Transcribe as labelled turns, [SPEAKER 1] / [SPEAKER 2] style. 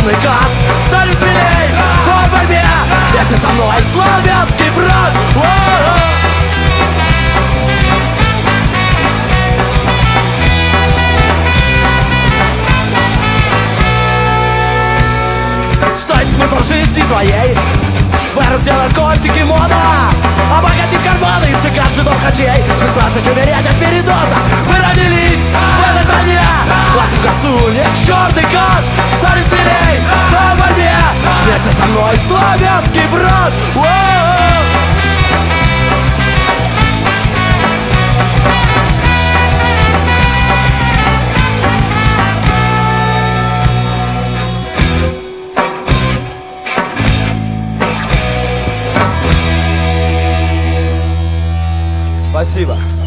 [SPEAKER 1] черный кот. Стали смелей по борьбе, вместе со мной славянский брат. Что есть смысл жизни твоей? Вырут где наркотики, мода, обогатить карманы и цыган жидов-хачей. 16 умереть от передоза. Мы родились в этой стране. Пластик в косуле, черный кот. Стали смелей по борьбе, вместе со мной славянский брат. Спасибо.